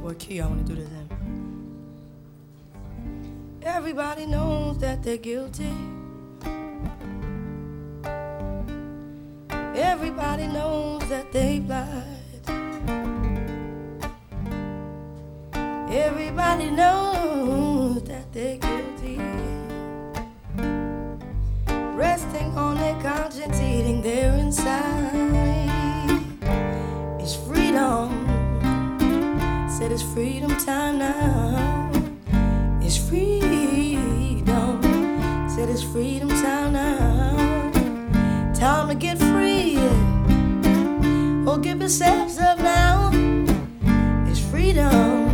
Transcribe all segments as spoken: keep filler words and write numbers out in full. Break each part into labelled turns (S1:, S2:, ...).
S1: what key I want to do this in. Everybody knows that they're guilty. Everybody knows that they've lied. Everybody knows that they're guilty. Resting on their conscience, eating their inside. It's freedom. Said it's freedom time now. It's freedom. Said it's freedom time now. Time to get free. Oh, give yourselves up now. It's freedom.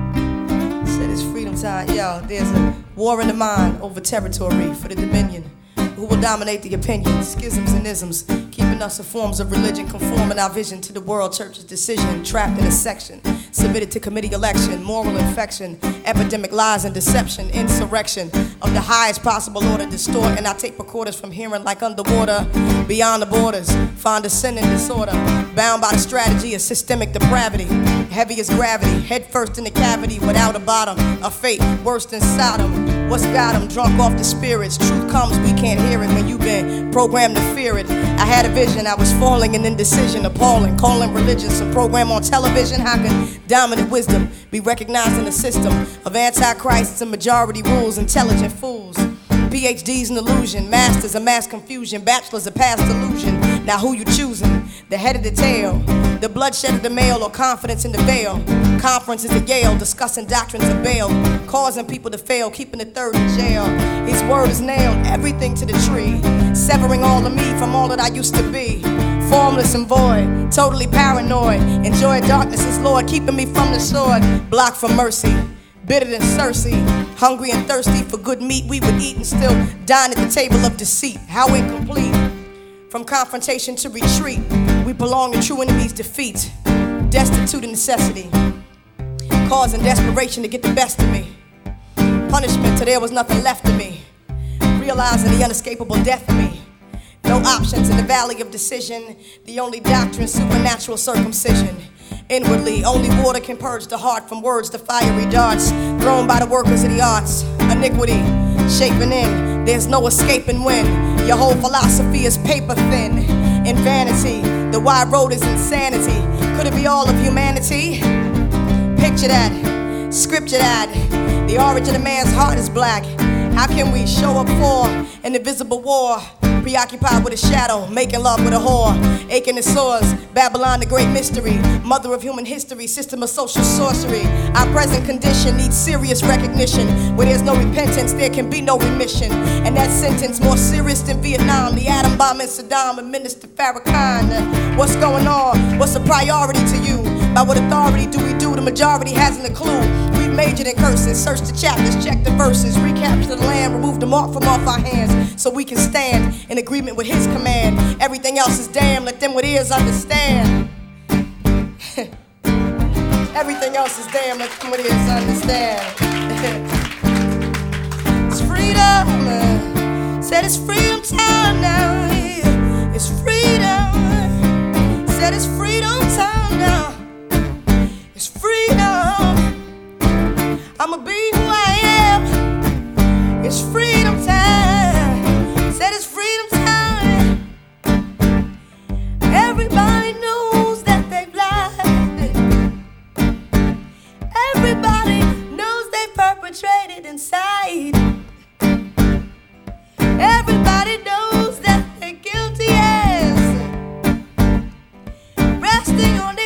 S1: Said it's freedom time. Yo, there's a war in the mind over territory for the dominion. Who will dominate the opinions, schisms and isms, keeping us in forms of religion, conforming our vision to the world church's decision, trapped in a section, submitted to committee election, moral infection, epidemic lies and deception, insurrection of the highest possible order, distorting our tape recorders from hearing like underwater, beyond the borders, find a sin and disorder, bound by the strategy of systemic depravity, heavy as gravity, head first in the cavity without a bottom, a fate worse than Sodom. What's got them drunk off the spirits? Truth comes, we can't hear it when you've been programmed to fear it. I had a vision, I was falling in indecision, appalling, calling religion some program on television. How can dominant wisdom be recognized in a system of antichrists and majority rules, intelligent fools? P H Ds in illusion, masters of mass confusion, bachelors of past delusion. Now who you choosing? The head of the tail, the bloodshed of the male, or confidence in the veil? Conferences at Yale, discussing doctrines of bail, causing people to fail, keeping the third in jail. His word is nailed, everything to the tree, severing all of me from all that I used to be. Formless and void, totally paranoid. Enjoy darkness as Lord, keeping me from the sword. Blocked from mercy, bitter than Cersei. Hungry and thirsty for good meat we would eat and still dine at the table of deceit. How incomplete. From confrontation to retreat, we belong to true enemies' defeat. Destitute of necessity, causing desperation to get the best of me. Punishment till there was nothing left of me. Realizing the unescapable death of me. No options in the valley of decision. The only doctrine, supernatural circumcision. Inwardly, only water can purge the heart from words to fiery darts thrown by the workers of the arts. Iniquity, shaping in, there's no escaping when your whole philosophy is paper thin. In vanity, the wide road is insanity. Could it be all of humanity? Picture that, scripture that. The origin of man's heart is black. How can we show up for an invisible war? Preoccupied with a shadow, making love with a whore. Aching the sores, Babylon the great mystery. Mother of human history, system of social sorcery. Our present condition needs serious recognition. Where there's no repentance, there can be no remission. And that sentence more serious than Vietnam. The atom bomb in Saddam and Minister Farrakhan. What's going on? What's a priority to you? By what authority do we do? The majority hasn't a clue. We've majored in curses, search the chapters, check the verses, recapture the land, remove the mark from off our hands, so we can stand in agreement with his command. Everything else is damn, let them with ears understand. Everything else is damn, let them with ears understand. It's freedom, said it's freedom time now. It's freedom, said it's freedom time now. It's freedom, I'ma be who I am. It's freedom time, said it's freedom time. Everybody knows that they've lied. Everybody knows they perpetrated inside. Everybody knows that they're guilty as resting on